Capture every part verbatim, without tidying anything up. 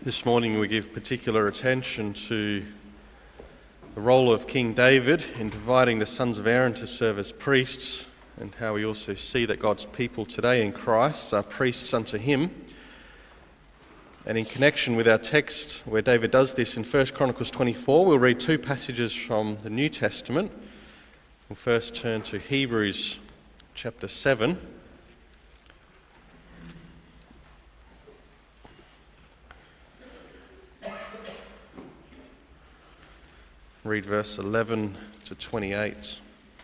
This morning we give particular attention to the role of King David in dividing the sons of Aaron to serve as priests, and how we also see that God's people today in Christ are priests unto him. And in connection with our text where David does this in First Chronicles twenty-four, we'll read two passages from the New Testament. We'll first turn to Hebrews chapter seven. Read verse eleven to twenty-eight.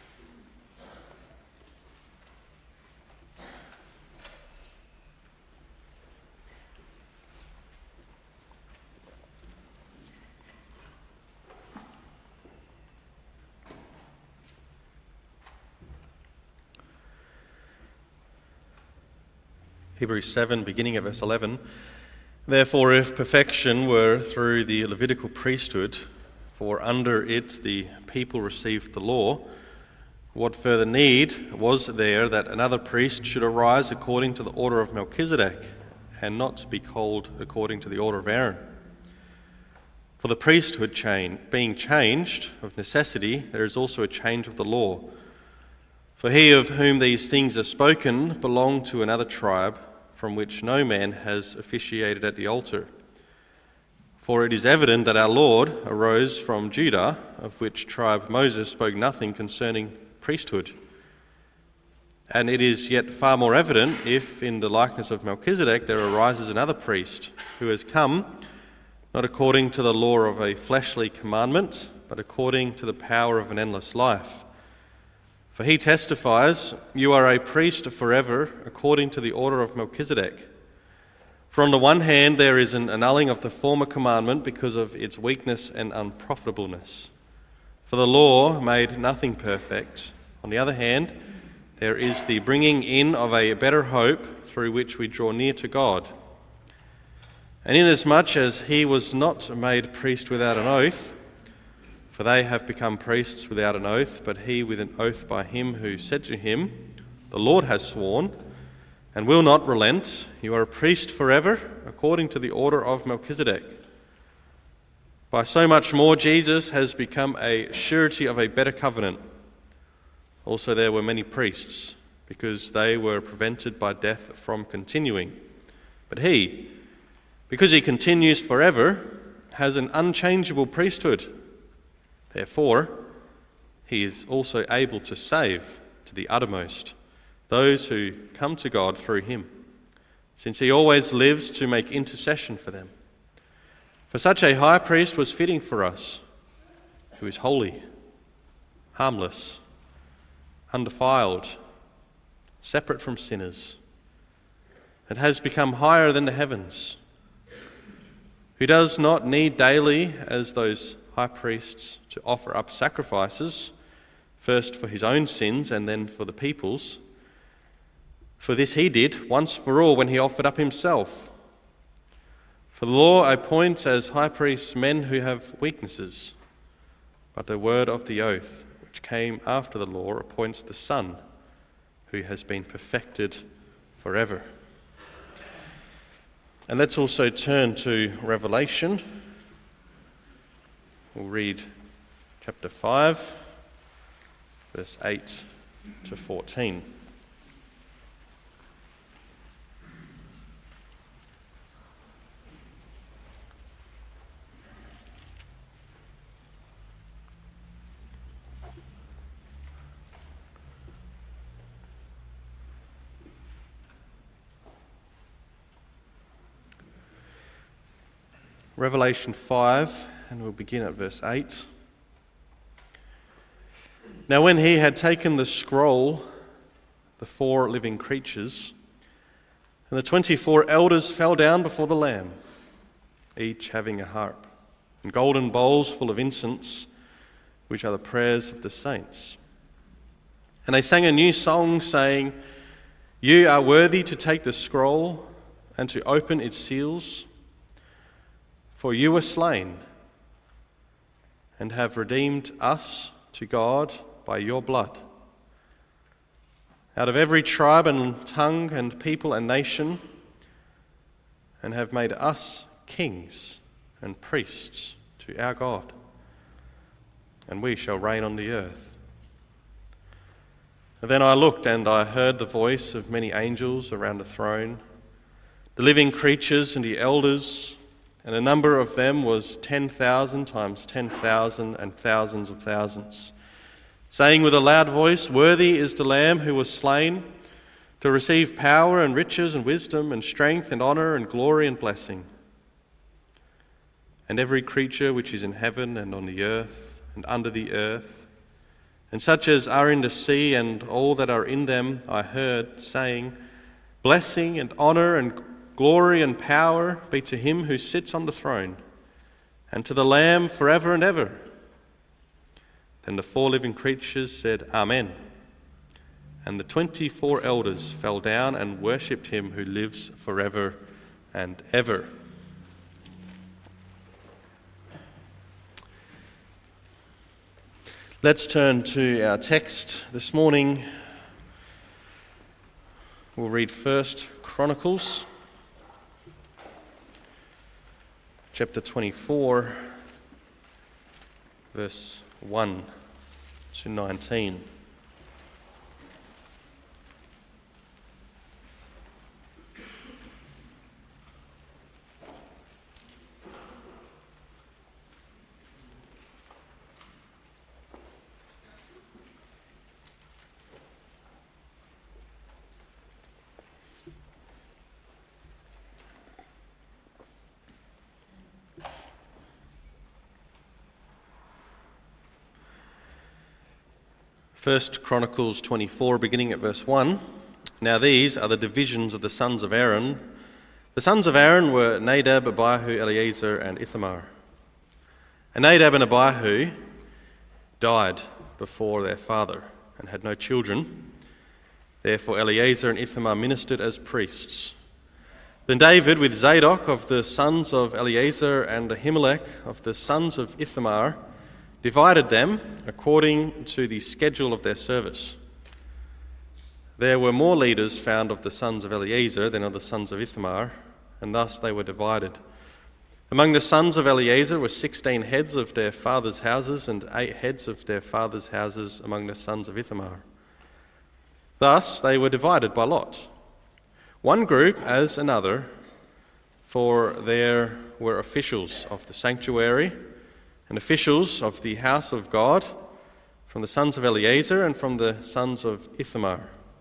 Hebrews seven, beginning at verse eleven. Therefore, if perfection were through the Levitical priesthood, for under it the people received the law, what further need was there that another priest should arise according to the order of Melchizedek, and not be called according to the order of Aaron? For the priesthood chain, being changed of necessity, there is also a change of the law. For he of whom these things are spoken belonged to another tribe, from which no man has officiated at the altar. For it is evident that our Lord arose from Judah, of which tribe Moses spoke nothing concerning priesthood. And it is yet far more evident if, in the likeness of Melchizedek, there arises another priest, who has come, not according to the law of a fleshly commandment, but according to the power of an endless life. For he testifies, "You are a priest forever, according to the order of Melchizedek." For on the one hand there is an annulling of the former commandment because of its weakness and unprofitableness. For the law made nothing perfect. On the other hand, there is the bringing in of a better hope through which we draw near to God. And inasmuch as he was not made priest without an oath, for they have become priests without an oath, but he with an oath by him who said to him, "The Lord has sworn, and will not relent, you are a priest forever, according to the order of Melchizedek." By so much more Jesus has become a surety of a better covenant. Also there were many priests, because they were prevented by death from continuing. But he, because he continues forever, has an unchangeable priesthood. Therefore, he is also able to save to the uttermost those who come to God through him, since he always lives to make intercession for them. For such a high priest was fitting for us, who is holy, harmless, undefiled, separate from sinners, and has become higher than the heavens, who does not need daily, as those high priests, to offer up sacrifices, first for his own sins and then for the people's. For this he did once for all when he offered up himself. For the law appoints as high priests men who have weaknesses, but the word of the oath, which came after the law, appoints the Son, who has been perfected forever. And let's also turn to Revelation. We'll read chapter five, verse eight to fourteen. Revelation five, and we'll begin at verse eight. Now when he had taken the scroll, the four living creatures and the twenty-four elders fell down before the Lamb, each having a harp and golden bowls full of incense, which are the prayers of the saints. And they sang a new song, saying, "You are worthy to take the scroll and to open its seals, for you were slain and have redeemed us to God by your blood, out of every tribe and tongue and people and nation, and have made us kings and priests to our God, and we shall reign on the earth. And then I looked, and I heard the voice of many angels around the throne, the living creatures and the elders, and the number of them was ten thousand times ten thousand and thousands of thousands, saying with a loud voice, "Worthy is the Lamb who was slain to receive power and riches and wisdom and strength and honour and glory and blessing." And every creature which is in heaven and on the earth and under the earth, and such as are in the sea and all that are in them, I heard saying, "Blessing and honour and glory and power be to him who sits on the throne, and to the Lamb forever and ever." Then the four living creatures said, "Amen." And the twenty-four elders fell down and worshipped him who lives forever and ever. Let's turn to our text this morning. We'll read First Chronicles, chapter twenty-four, verse one to nineteen. First Chronicles twenty-four, beginning at verse one. Now these are the divisions of the sons of Aaron. The sons of Aaron were Nadab, Abihu, Eleazar, and Ithamar. And Nadab and Abihu died before their father and had no children. Therefore Eleazar and Ithamar ministered as priests. Then David, with Zadok of the sons of Eleazar and Ahimelech of the sons of Ithamar, divided them according to the schedule of their service. There were more leaders found of the sons of Eleazar than of the sons of Ithamar, and thus they were divided. Among the sons of Eleazar were sixteen heads of their fathers' houses, and eight heads of their fathers' houses among the sons of Ithamar. Thus they were divided by lot, one group as another, for there were officials of the sanctuary and officials of the house of God from the sons of Eleazar and from the sons of Ithamar.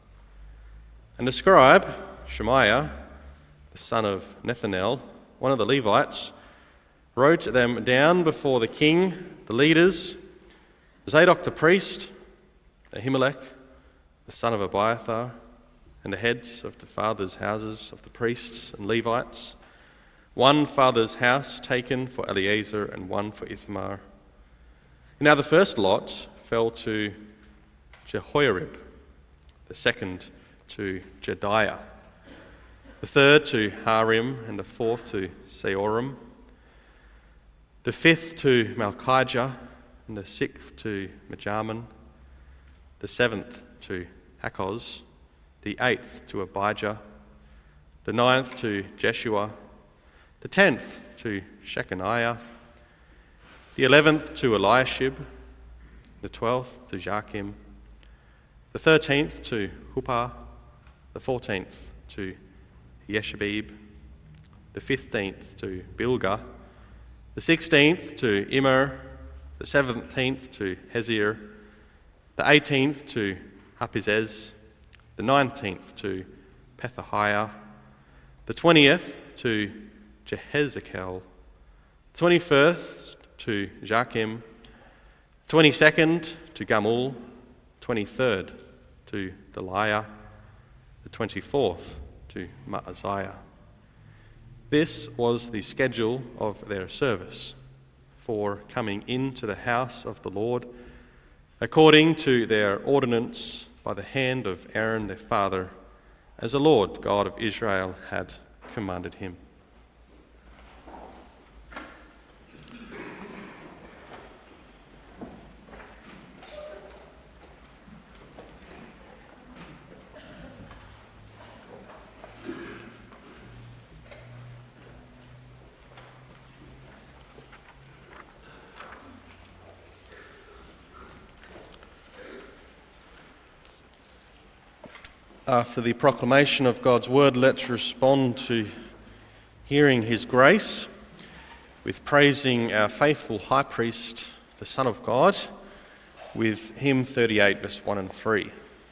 And the scribe, Shemaiah, the son of Nethanel, one of the Levites, wrote them down before the king, the leaders, Zadok the priest, Ahimelech, the son of Abiathar, and the heads of the fathers' houses of the priests and Levites, one father's house taken for Eleazar and one for Ithamar. Now the first lot fell to Jehoiarib, the second to Jediah, the third to Harim, and the fourth to Seorim, the fifth to Malchijah, and the sixth to Mijamin, the seventh to Hakkoz, the eighth to Abijah, the ninth to Jeshua, the tenth to Shechaniah, the eleventh to Eliashib, the twelfth to Joachim, the thirteenth to Huppah, the fourteenth to Yeshabib, the fifteenth to Bilgah, the sixteenth to Immer, the seventeenth to Hezir, the eighteenth to Hapizez, the nineteenth to Pethahiah, the twentieth to Jehezekel, twenty-first to Joachim, twenty-second to Gamul, twenty-third to Deliah, the twenty-fourth to Maaziah. This was the schedule of their service for coming into the house of the Lord, according to their ordinance by the hand of Aaron their father, as the Lord God of Israel had commanded him. After the proclamation of God's word, let's respond to hearing his grace with praising our faithful high priest, the Son of God, with hymn thirty-eight, verse one and three.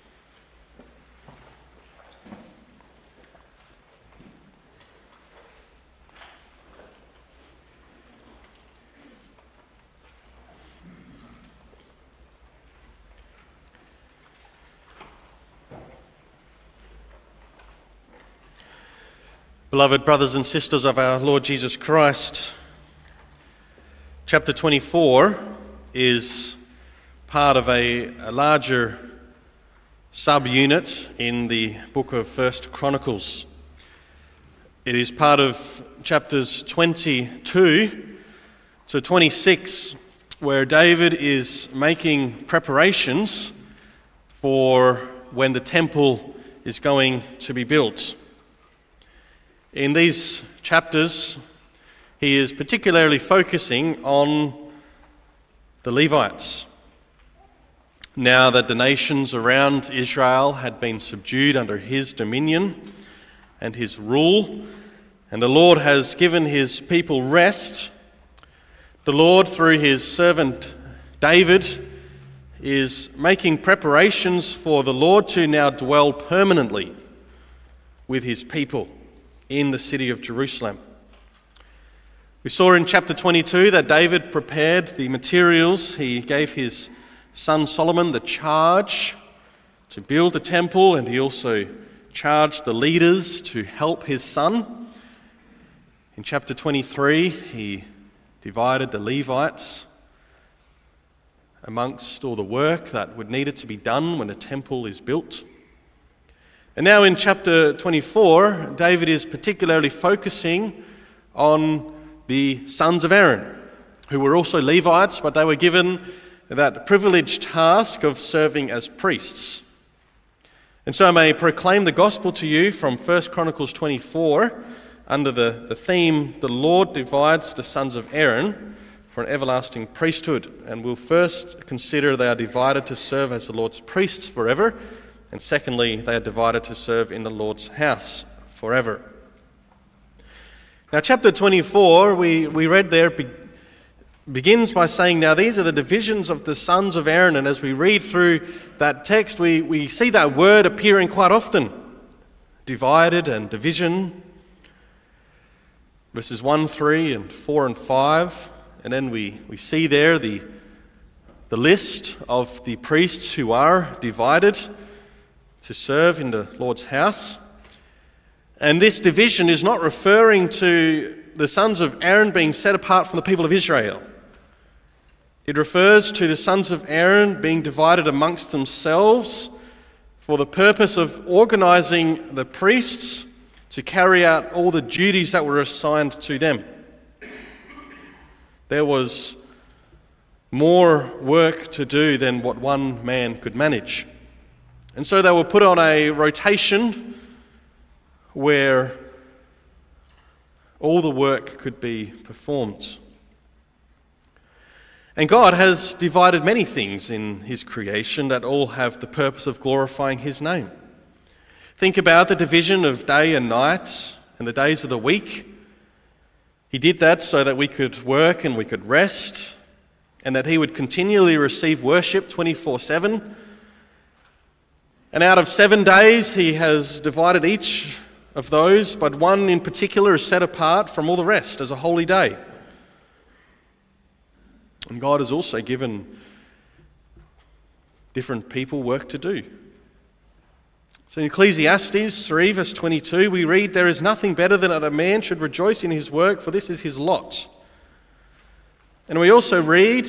Beloved brothers and sisters of our Lord Jesus Christ, chapter twenty-four is part of a, a larger subunit in the book of First Chronicles. It is part of chapters twenty-two to twenty-six, where David is making preparations for when the temple is going to be built. In these chapters, he is particularly focusing on the Levites. Now that the nations around Israel had been subdued under his dominion and his rule, and the Lord has given his people rest, the Lord, through his servant David, is making preparations for the Lord to now dwell permanently with his people in the city of Jerusalem. We saw in chapter twenty-two that David prepared the materials. He gave his son Solomon the charge to build the temple, and he also charged the leaders to help his son. In chapter twenty-three, he divided the Levites amongst all the work that would needed to be done when a temple is built. And now in chapter twenty-four, David is particularly focusing on the sons of Aaron, who were also Levites, but they were given that privileged task of serving as priests. And so I may proclaim the gospel to you from First Chronicles twenty-four under the, the theme, "The Lord divides the sons of Aaron for an everlasting priesthood." And we'll first consider they are divided to serve as the Lord's priests forever. And secondly, they are divided to serve in the Lord's house forever. Now, chapter twenty-four, we, we read there, be, begins by saying, now these are the divisions of the sons of Aaron. And as we read through that text, we, we see that word appearing quite often. Divided and division. Verses one, three, and four and five. And then we, we see there the, the list of the priests who are divided to serve in the Lord's house. And this division is not referring to the sons of Aaron being set apart from the people of Israel. It refers to the sons of Aaron being divided amongst themselves for the purpose of organizing the priests to carry out all the duties that were assigned to them. There was more work to do than what one man could manage. And so they were put on a rotation where all the work could be performed. And God has divided many things in his creation that all have the purpose of glorifying his name. Think about the division of day and night and the days of the week. He did that so that we could work and we could rest, and that he would continually receive worship twenty-four seven. And out of seven days, he has divided each of those, but one in particular is set apart from all the rest as a holy day. And God has also given different people work to do. So in Ecclesiastes three, verse twenty-two, we read, "There is nothing better than that a man should rejoice in his work, for this is his lot." And we also read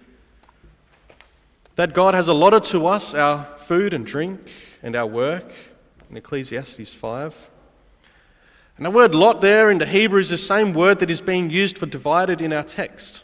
that God has allotted to us our food and drink and our work in Ecclesiastes five. And the word lot there in the Hebrew is the same word that is being used for divided in our text.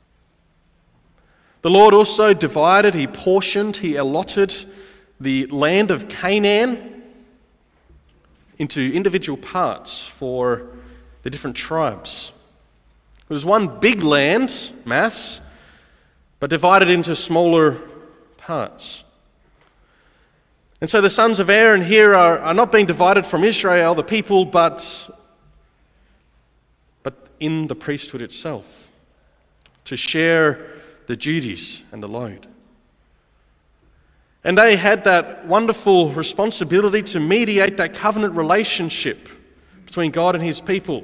The Lord also divided, he portioned, he allotted the land of Canaan into individual parts for the different tribes. It was one big land, mass, but divided into smaller parts. And so the sons of Aaron here are, are not being divided from Israel, the people, but, but in the priesthood itself, to share the duties and the load. And they had that wonderful responsibility to mediate that covenant relationship between God and his people.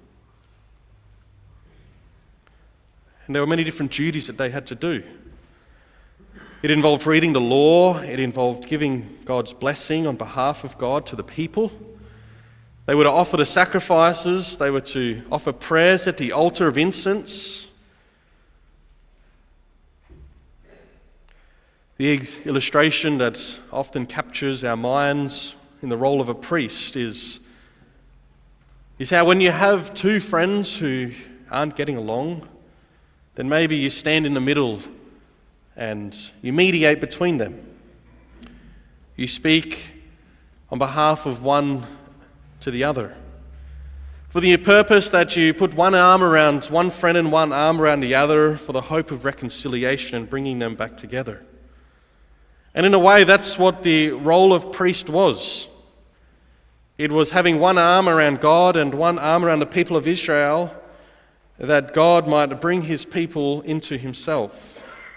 And there were many different duties that they had to do. It involved reading the law. It involved giving God's blessing on behalf of God to the people. They were to offer the sacrifices. They were to offer prayers at the altar of incense. The illustration that often captures our minds in the role of a priest is, is how when you have two friends who aren't getting along, then maybe you stand in the middle and you mediate between them. You speak on behalf of one to the other, for the purpose that you put one arm around one friend and one arm around the other for the hope of reconciliation and bringing them back together. And in a way, that's what the role of priest was. It was having one arm around God and one arm around the people of Israel, that God might bring his people into himself.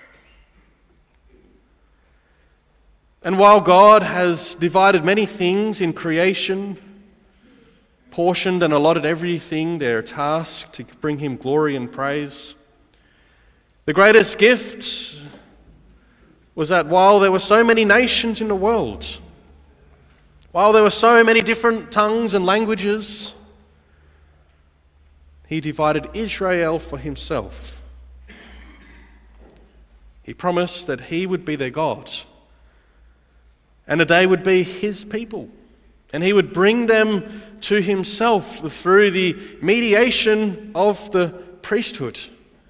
And while God has divided many things in creation, portioned and allotted everything their task to bring him glory and praise, the greatest gift was that while there were so many nations in the world, while there were so many different tongues and languages, he divided Israel for himself. He promised that he would be their God, and that they would be his people, and he would bring them to himself through the mediation of the priesthood.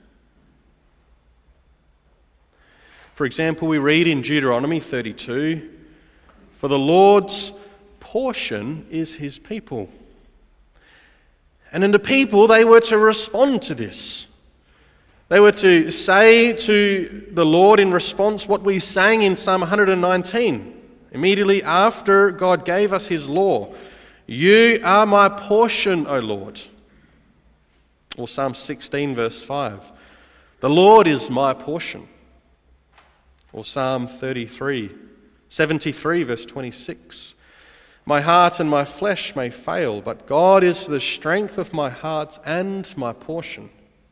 For example, we read in Deuteronomy thirty-two, "For the Lord's portion is his people." And in the people, they were to respond to this. They were to say to the Lord in response what we sang in Psalm one nineteen. Immediately after God gave us his law, "You are my portion, O Lord." Or Psalm sixteen verse five, "The Lord is my portion." Or Psalm thirty-three, seventy-three verse twenty-six, "My heart and my flesh may fail, but God is the strength of my heart and my portion."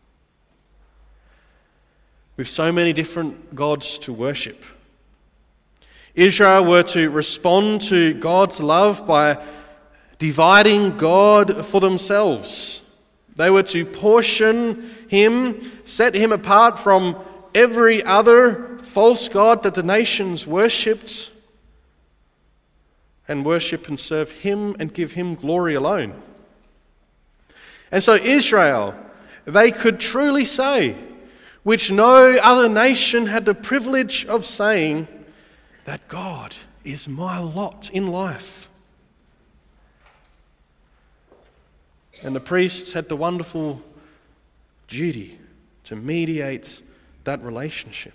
With so many different gods to worship, Israel were to respond to God's love by dividing God for themselves. They were to portion him, set him apart from every other false god that the nations worshipped, and worship and serve him and give him glory alone. And so Israel, they could truly say, which no other nation had the privilege of saying, that God is my lot in life. And the priests had the wonderful duty to mediate that relationship.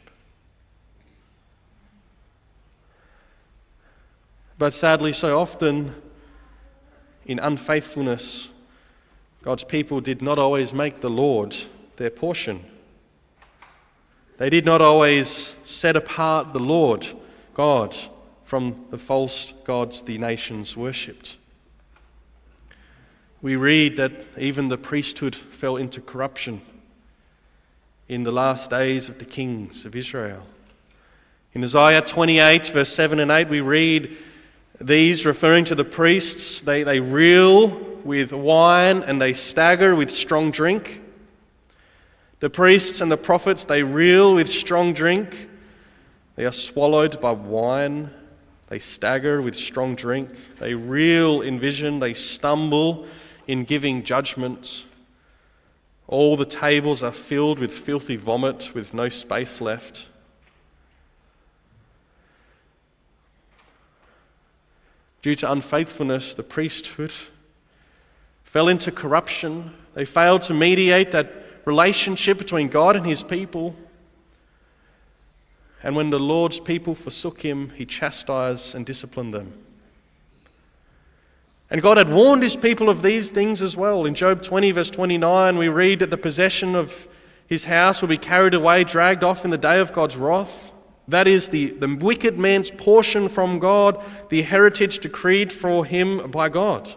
But sadly, so often, in unfaithfulness, God's people did not always make the Lord their portion. They did not always set apart the Lord God from the false gods the nations worshipped. We read that even the priesthood fell into corruption in the last days of the kings of Israel. In Isaiah twenty-eight, verse seven and eight, we read these referring to the priests. They, they reel with wine and they stagger with strong drink. The priests and the prophets, they reel with strong drink. They are swallowed by wine. They stagger with strong drink. They reel in vision. They stumble in giving judgment. All the tables are filled with filthy vomit with no space left. Due to unfaithfulness, the priesthood fell into corruption. They failed to mediate that relationship between God and his people. And when the Lord's people forsook him, he chastised and disciplined them. And God had warned his people of these things as well. In Job twenty, verse twenty-nine, we read that the possession of his house will be carried away, dragged off in the day of God's wrath. That is the, the wicked man's portion from God, the heritage decreed for him by God.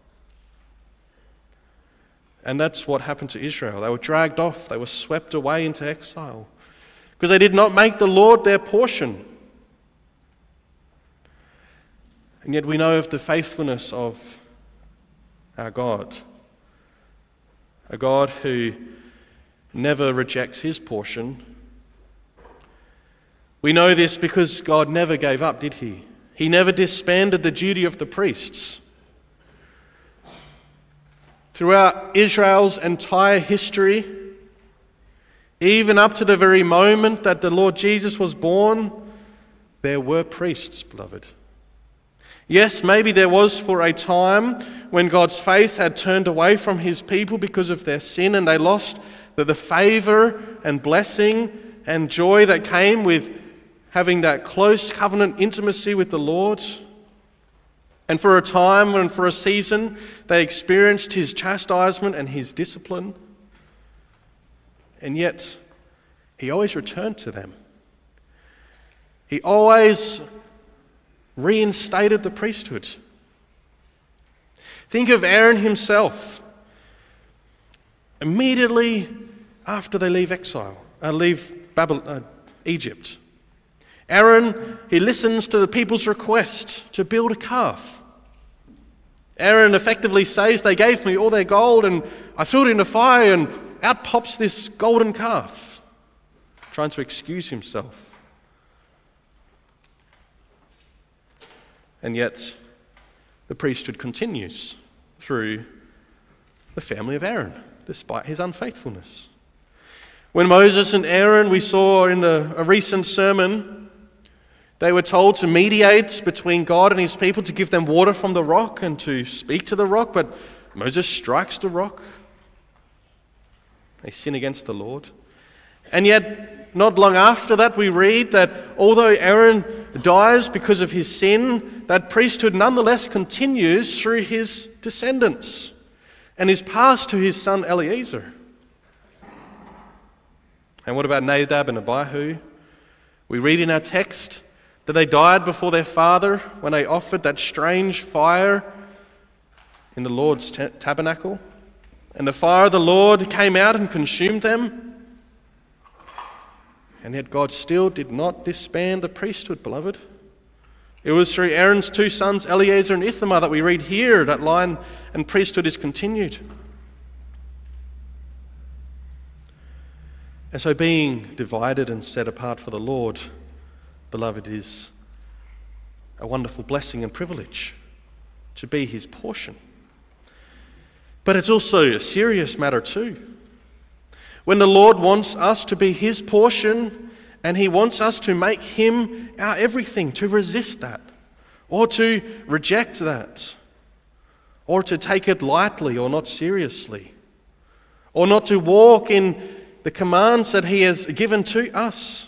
And that's what happened to Israel. They were dragged off. They were swept away into exile because they did not make the Lord their portion. And yet we know of the faithfulness of our God, a God who never rejects his portion. We know this because God never gave up, did he? He never disbanded the duty of the priests. Throughout Israel's entire history, even up to the very moment that the Lord Jesus was born, there were priests, beloved. Yes, maybe there was for a time when God's face had turned away from his people because of their sin, and they lost the, the favour and blessing and joy that came with having that close covenant intimacy with the Lord. And for a time and for a season, they experienced his chastisement and his discipline. And yet, he always returned to them. He always reinstated the priesthood. Think of Aaron himself. Immediately after they leave exile, uh, leave Babylon, uh, Egypt, Aaron, he listens to the people's request to build a calf. Aaron effectively says, they gave me all their gold and I threw it in the fire and out pops this golden calf, trying to excuse himself. And yet, the priesthood continues through the family of Aaron, despite his unfaithfulness. When Moses and Aaron, we saw in a, a recent sermon, they were told to mediate between God and his people, to give them water from the rock and to speak to the rock, but Moses strikes the rock. They sin against the Lord. And yet, not long after that, we read that although Aaron dies because of his sin, that priesthood nonetheless continues through his descendants and is passed to his son Eleazar. And what about Nadab and Abihu? We read in our text that they died before their father when they offered that strange fire in the Lord's t- tabernacle. And the fire of the Lord came out and consumed them. And yet God still did not disband the priesthood, beloved. It was through Aaron's two sons, Eleazar and Ithamar, that we read here that line and priesthood is continued. And so being divided and set apart for the Lord, beloved, is a wonderful blessing and privilege to be his portion. But it's also a serious matter too. When the Lord wants us to be his portion and he wants us to make him our everything, to resist that or to reject that or to take it lightly or not seriously or not to walk in the commands that he has given to us,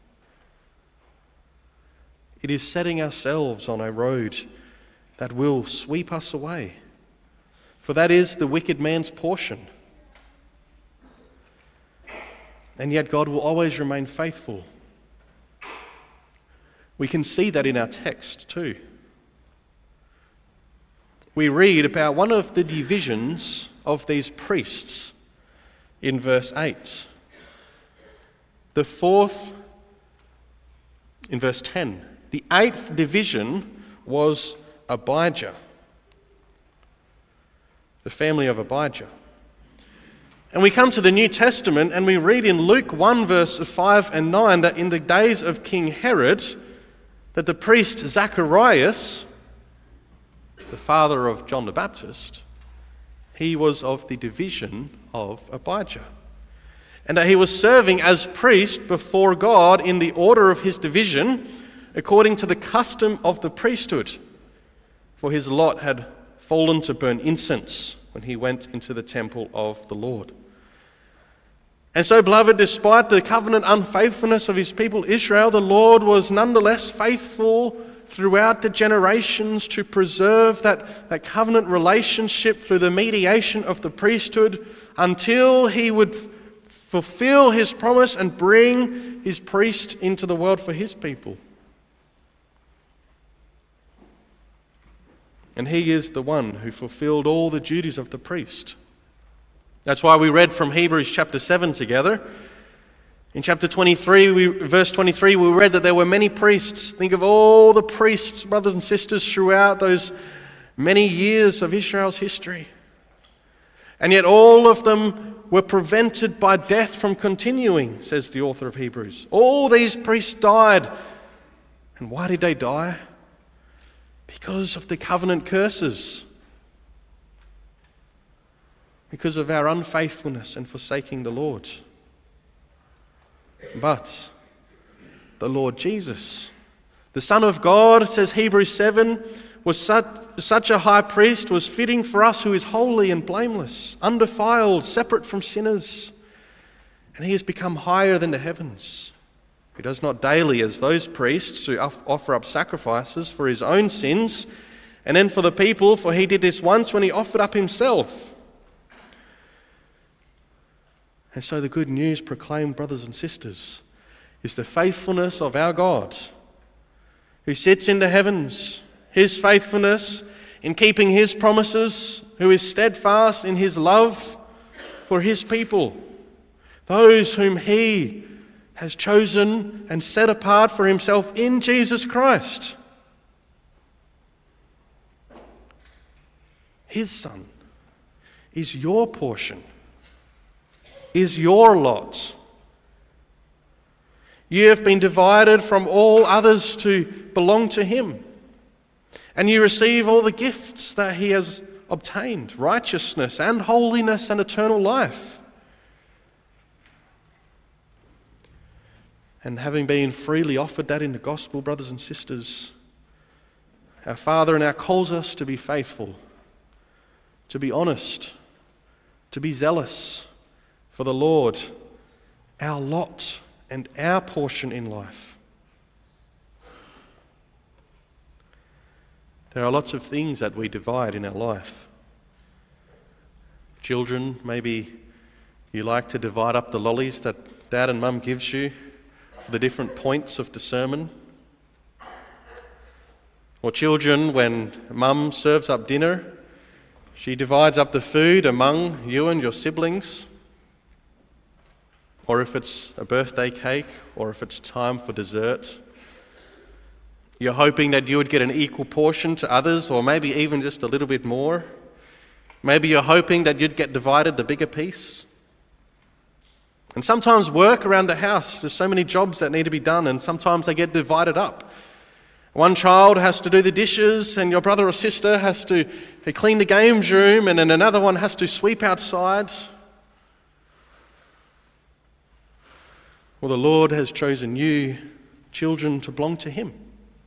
it is setting ourselves on a road that will sweep us away. For that is the wicked man's portion. And yet God will always remain faithful. We can see that in our text too. We read about one of the divisions of these priests in verse eight. The fourth, in verse ten, the eighth division was Abijah, the family of Abijah. And we come to the New Testament and we read in Luke one verse five and nine that in the days of King Herod, that the priest Zacharias, the father of John the Baptist, he was of the division of Abijah. And that he was serving as priest before God in the order of his division, according to the custom of the priesthood. For his lot had fallen to burn incense when he went into the temple of the Lord. And so, beloved, despite the covenant unfaithfulness of his people Israel, the Lord was nonetheless faithful throughout the generations to preserve that, that covenant relationship through the mediation of the priesthood until he would f- fulfill his promise and bring his priest into the world for his people. And he is the one who fulfilled all the duties of the priest. That's why we read from Hebrews chapter seven together. In chapter twenty-three, we, verse twenty-three, we read that there were many priests. Think of all the priests, brothers and sisters, throughout those many years of Israel's history. And yet all of them were prevented by death from continuing, says the author of Hebrews. All these priests died. And why did they die? Because of the covenant curses. Because of our unfaithfulness and forsaking the Lord. But the Lord Jesus, the Son of God, says Hebrews seven, was such, such a high priest, was fitting for us who is holy and blameless, undefiled, separate from sinners. And he has become higher than the heavens. He does not daily as those priests who offer up sacrifices for his own sins and then for the people, for he did this once when he offered up himself. And so the good news proclaimed, brothers and sisters, is the faithfulness of our God, who sits in the heavens, his faithfulness in keeping his promises, who is steadfast in his love for his people, those whom he has chosen and set apart for himself in Jesus Christ. His Son is your portion, is your lot. You have been divided from all others to belong to him. And you receive all the gifts that he has obtained, righteousness and holiness and eternal life. And having been freely offered that in the gospel, brothers and sisters, our Father now calls us to be faithful, to be honest, to be zealous for the Lord, our lot and our portion in life. There are lots of things that we divide in our life. Children, maybe you like to divide up the lollies that Dad and Mum gives you for the different points of the sermon. Or children, when Mum serves up dinner, she divides up the food among you and your siblings. Or if it's a birthday cake, or if it's time for dessert, you're hoping that you would get an equal portion to others, or maybe even just a little bit more. Maybe you're hoping that you'd get divided the bigger piece. And sometimes work around the house, there's so many jobs that need to be done, and sometimes they get divided up. One child has to do the dishes, and your brother or sister has to clean the games room, and then another one has to sweep outside. Well, the Lord has chosen you, children, to belong to him.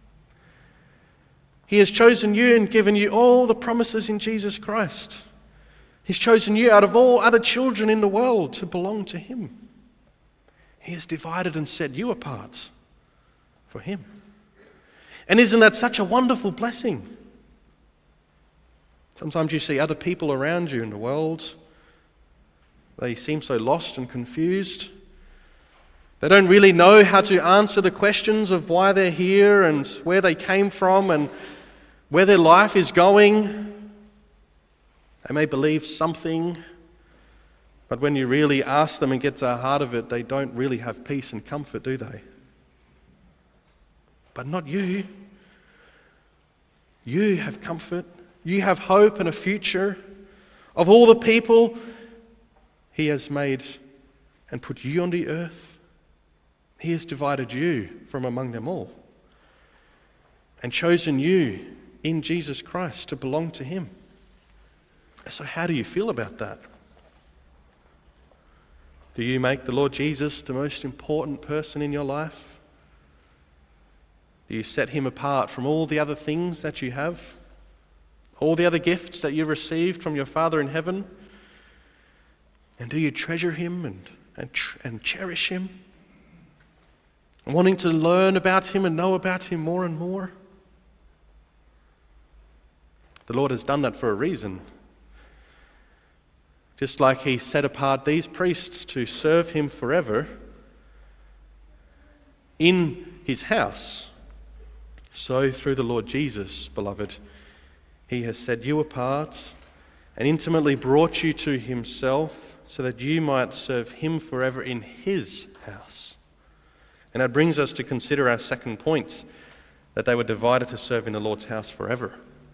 He has chosen you and given you all the promises in Jesus Christ. He's chosen you out of all other children in the world to belong to him. He has divided and set you apart for him. And isn't that such a wonderful blessing? Sometimes you see other people around you in the world. They seem so lost and confused. They don't really know how to answer the questions of why they're here and where they came from and where their life is going. They may believe something, but when you really ask them and get to the heart of it, they don't really have peace and comfort, do they? But not you. You have comfort. You have hope and a future. Of all the people he has made and put you on the earth, he has divided you from among them all and chosen you in Jesus Christ to belong to him. So how do you feel about that? Do you make the Lord Jesus the most important person in your life? Do you set him apart from all the other things that you have? All the other gifts that you've received from your Father in heaven? And do you treasure him and, and, tr- and cherish him, and wanting to learn about him and know about him more and more? The Lord has done that for a reason. Just like he set apart these priests to serve him forever in his house, so through the Lord Jesus, beloved, he has set you apart and intimately brought you to himself so that you might serve him forever in his house. And that brings us to consider our second point, that they were divided to serve in the Lord's house forever.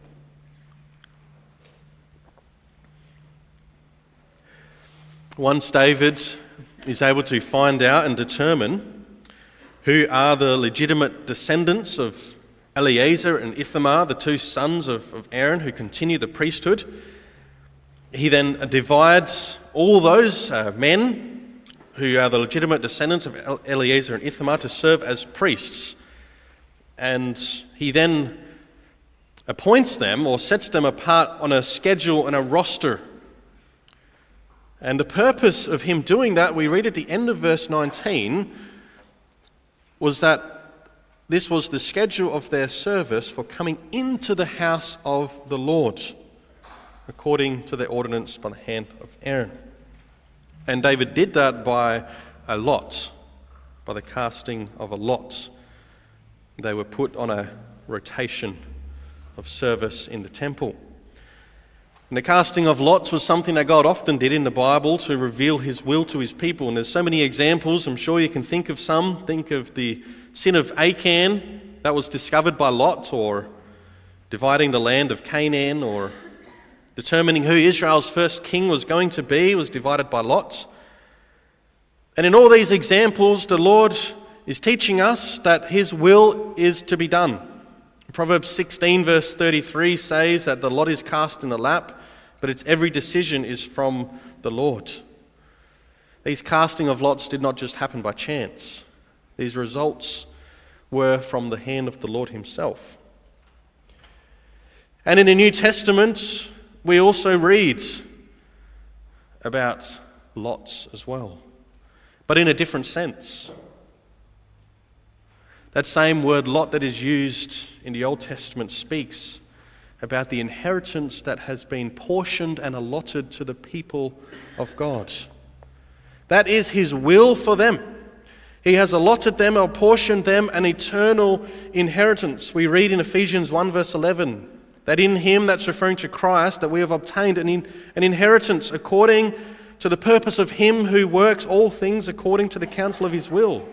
Once David is able to find out and determine who are the legitimate descendants of Eleazar and Ithamar, the two sons of, of Aaron who continue the priesthood, he then divides all those uh, men who are the legitimate descendants of Eleazar and Ithamar to serve as priests. And he then appoints them or sets them apart on a schedule and a roster. And the purpose of him doing that, we read at the end of verse nineteen, was that this was the schedule of their service for coming into the house of the Lord, according to the ordinance by the hand of Aaron. And David did that by a lot, by the casting of a lot. They were put on a rotation of service in the temple. And the casting of lots was something that God often did in the Bible to reveal his will to his people. And there's so many examples, I'm sure you can think of some. Think of the sin of Achan that was discovered by Lot, or dividing the land of Canaan, or determining who Israel's first king was going to be was divided by Lot. And in all these examples, the Lord is teaching us that his will is to be done. Proverbs sixteen verse thirty-three says that the lot is cast in the lap, but its every decision is from the Lord. These casting of lots did not just happen by chance. These results were from the hand of the Lord himself. And in the New Testament, we also read about lots as well, but in a different sense. That same word lot that is used in the Old Testament speaks about the inheritance that has been portioned and allotted to the people of God. That is his will for them. He has allotted them or portioned them an eternal inheritance. We read in Ephesians one verse eleven that in him, that's referring to Christ, that we have obtained an, in, an inheritance according to the purpose of him who works all things according to the counsel of his will.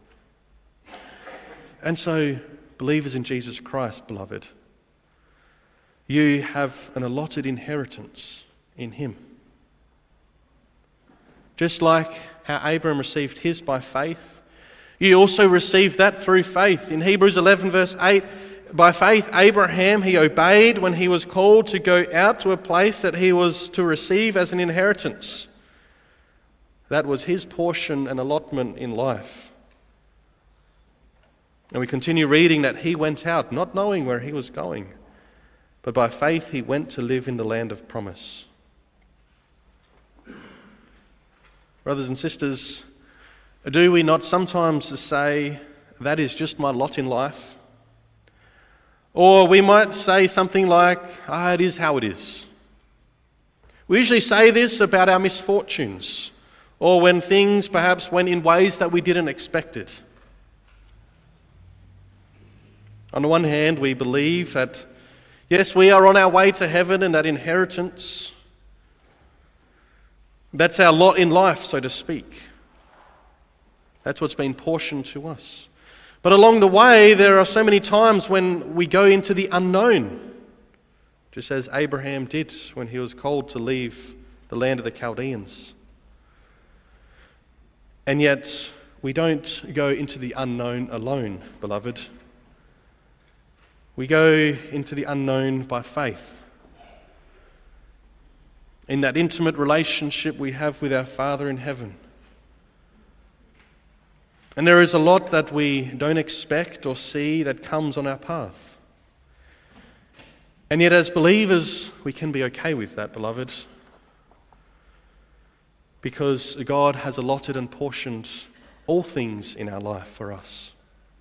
And so, believers in Jesus Christ, beloved, you have an allotted inheritance in him. Just like how Abraham received his by faith, you also receive that through faith. In Hebrews eleven verse eight, by faith Abraham, he obeyed when he was called to go out to a place that he was to receive as an inheritance. That was his portion and allotment in life. And we continue reading that he went out, not knowing where he was going, but by faith he went to live in the land of promise. Brothers and sisters, do we not sometimes say, that is just my lot in life? Or we might say something like, ah, it is how it is. We usually say this about our misfortunes, or when things perhaps went in ways that we didn't expect it. On the one hand, we believe that, yes, we are on our way to heaven and that inheritance, that's our lot in life, so to speak. That's what's been portioned to us. But along the way, there are so many times when we go into the unknown, just as Abraham did when he was called to leave the land of the Chaldeans. And yet, we don't go into the unknown alone, beloved. We go into the unknown by faith. In that intimate relationship we have with our Father in heaven. And there is a lot that we don't expect or see that comes on our path. And yet as believers, we can be okay with that, beloved. because God has allotted and portioned all things in our life for us.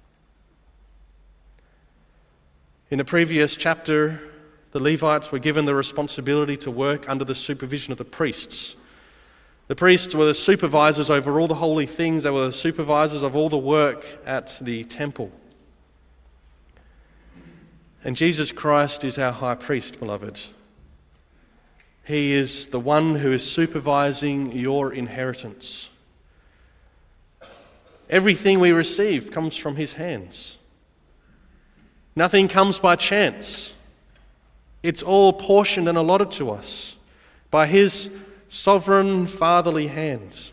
In the previous chapter, the Levites were given the responsibility to work under the supervision of the priests. The priests were the supervisors over all the holy things. They were the supervisors of all the work at the temple. And Jesus Christ is our high priest, beloved. He is the one who is supervising your inheritance. Everything we receive comes from his hands. Nothing comes by chance. It's all portioned and allotted to us by his sovereign fatherly hands.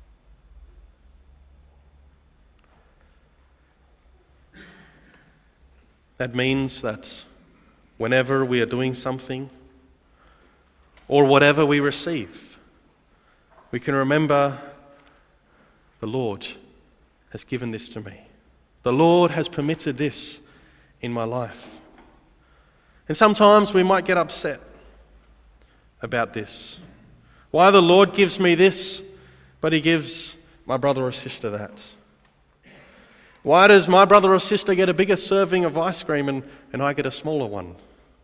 That means that whenever we are doing something or whatever we receive, we can remember the Lord has given this to me. The Lord has permitted this in my life. And sometimes we might get upset about this. Why the Lord gives me this, but he gives my brother or sister that? Why does my brother or sister get a bigger serving of ice cream and, and I get a smaller one?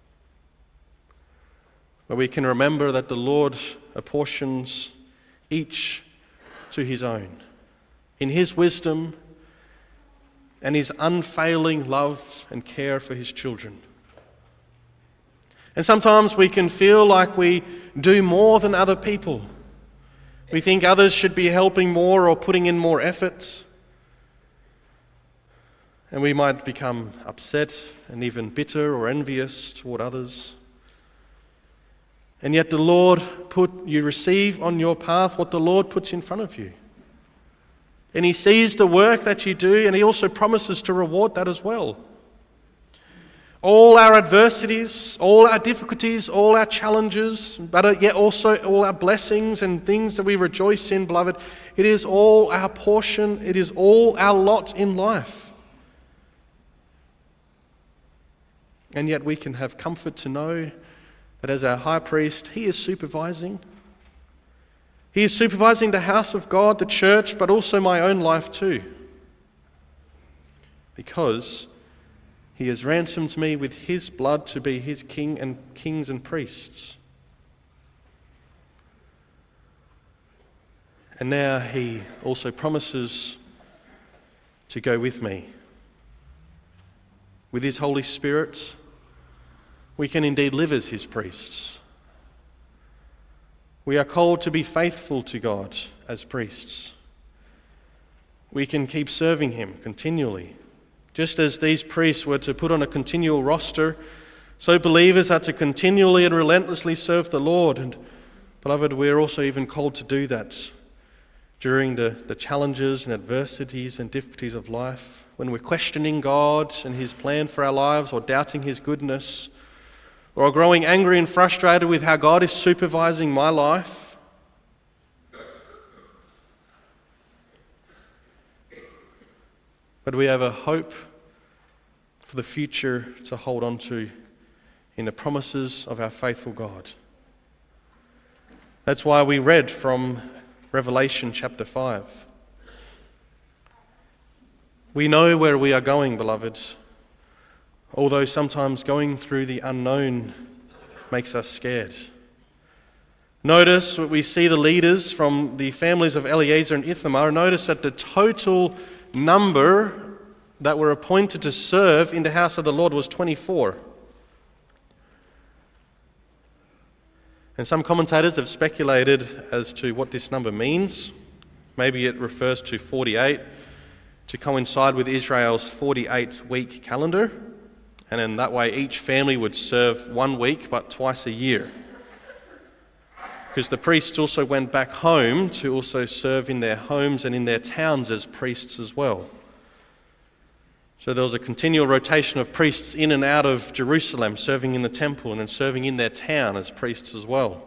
But we can remember that the Lord apportions each to his own, in his wisdom and his unfailing love and care for his children. And sometimes we can feel like we do more than other people. We think others should be helping more or putting in more effort. And we might become upset and even bitter or envious toward others. And yet the Lord put, you receive on your path what the Lord puts in front of you. And he sees the work that you do, and he also promises to reward that as well. All our adversities, all our difficulties, all our challenges, but yet also all our blessings and things that we rejoice in, beloved, it is all our portion, it is all our lot in life. And yet we can have comfort to know that as our high priest, he is supervising. He is supervising the house of God, the church, but also my own life too. Because he has ransomed me with his blood to be his king and kings and priests. And now he also promises to go with me. With his Holy Spirit, we can indeed live as his priests. We are called to be faithful to God as priests. We can keep serving him continually. Just as these priests were to put on a continual roster, so believers are to continually and relentlessly serve the Lord. And beloved, we are also even called to do that during the, the challenges and adversities and difficulties of life, when we're questioning God and his plan for our lives, or doubting his goodness, or growing angry and frustrated with how God is supervising my life. But we have a hope for the future to hold on to in the promises of our faithful God. That's why we read from Revelation chapter five. We know where we are going, beloved, although sometimes going through the unknown makes us scared. Notice what we see the leaders from the families of Eleazar and Ithamar. Notice that the total number that were appointed to serve in the house of the Lord was twenty-four. And some commentators have speculated as to what this number means. Maybe it refers to forty-eight, to coincide with Israel's forty-eight week calendar. And in that way, each family would serve one week, but twice a year. Because the priests also went back home to also serve in their homes and in their towns as priests as well. So there was a continual rotation of priests in and out of Jerusalem, serving in the temple and then serving in their town as priests as well.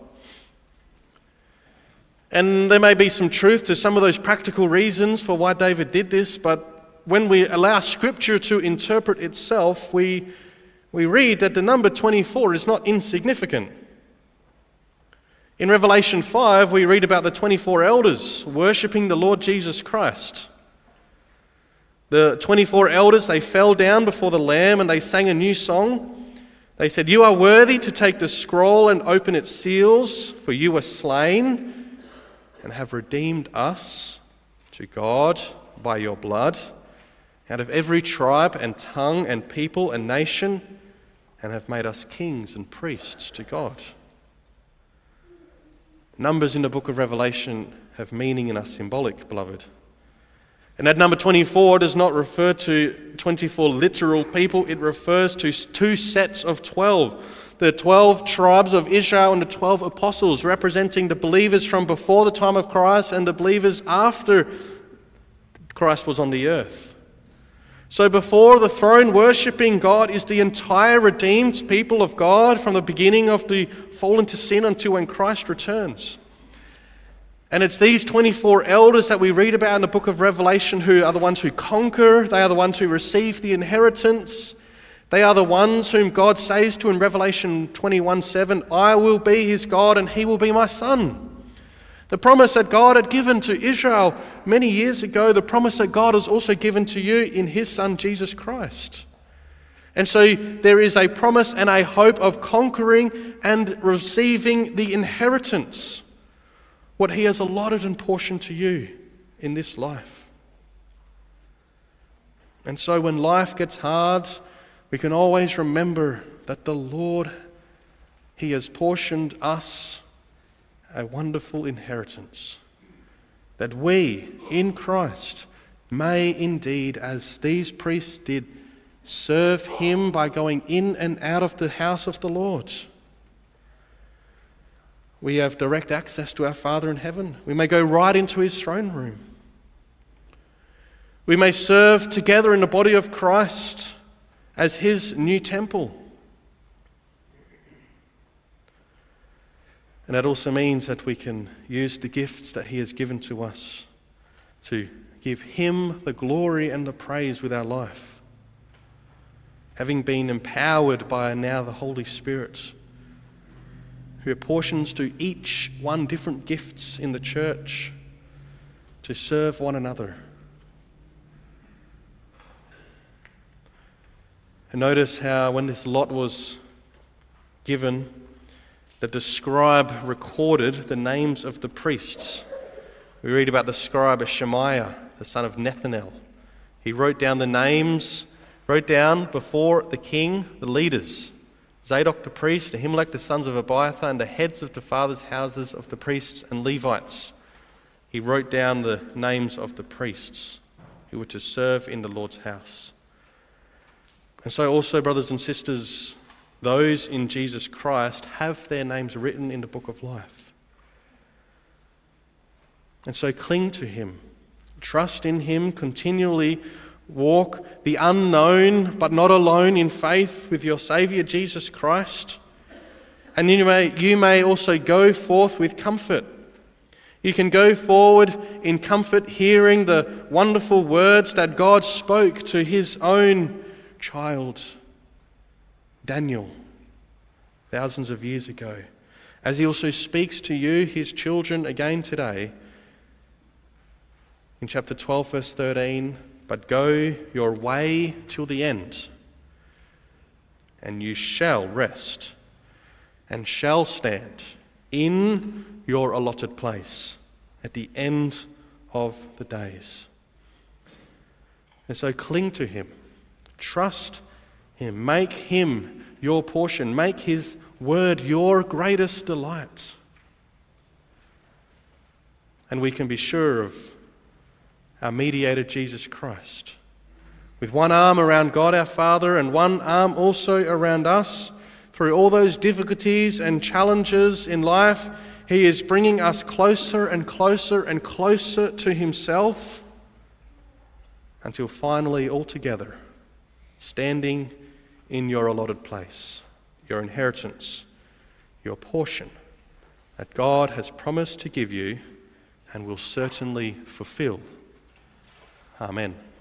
And there may be some truth to some of those practical reasons for why David did this, but when we allow Scripture to interpret itself, we, we read that the number twenty-four is not insignificant. In Revelation five, we read about the twenty-four elders worshipping the Lord Jesus Christ. The twenty-four elders, they fell down before the Lamb and they sang a new song. They said, "You are worthy to take the scroll and open its seals, for you were slain and have redeemed us to God by your blood out of every tribe and tongue and people and nation, and have made us kings and priests to God." Numbers in the book of Revelation have meaning and are symbolic, beloved. And that number twenty-four does not refer to twenty-four literal people. It refers to two sets of twelve. The twelve tribes of Israel and the twelve apostles, representing the believers from before the time of Christ and the believers after Christ was on the earth. So before the throne, worshipping God is the entire redeemed people of God from the beginning of the fall into sin until when Christ returns. And it's these twenty-four elders that we read about in the book of Revelation who are the ones who conquer. They are the ones who receive the inheritance. They are the ones whom God says to in Revelation twenty-one seven, "I will be his God and he will be my son." The promise that God had given to Israel many years ago, the promise that God has also given to you in his Son, Jesus Christ. And so there is a promise and a hope of conquering and receiving the inheritance, what he has allotted and portioned to you in this life. And so when life gets hard, we can always remember that the Lord, he has portioned us a wonderful inheritance, that we in Christ may indeed, as these priests did, serve him by going in and out of the house of the Lord. We have direct access to our Father in heaven. We may go right into his throne room. We may serve together in the body of Christ as his new temple. And that also means that we can use the gifts that he has given to us to give him the glory and the praise with our life, having been empowered by now the Holy Spirit, who apportions to each one different gifts in the church to serve one another. And notice how when this lot was given, that the scribe recorded the names of the priests. We read about the scribe as Shemaiah, the son of Nethanel. He wrote down the names, wrote down before the king the leaders, Zadok the priest, Ahimelech the sons of Abiathar, and the heads of the fathers' houses of the priests and Levites. He wrote down the names of the priests who were to serve in the Lord's house. And so also, brothers and sisters, those in Jesus Christ have their names written in the book of life. And so cling to him, trust in him, continually walk the unknown but not alone in faith with your Saviour Jesus Christ. And you may, you may also go forth with comfort. You can go forward in comfort, hearing the wonderful words that God spoke to his own child, Daniel, thousands of years ago, as he also speaks to you, his children, again today. In chapter twelve, verse thirteen, "But go your way till the end, and you shall rest, and shall stand in your allotted place at the end of the days." And so cling to him, trust him, make him your portion, make his word your greatest delight. And we can be sure of our mediator Jesus Christ, with one arm around God our Father and one arm also around us. Through all those difficulties and challenges in life, he is bringing us closer and closer and closer to himself, until finally all together, standing in your allotted place, your inheritance, your portion that God has promised to give you and will certainly fulfill. Amen.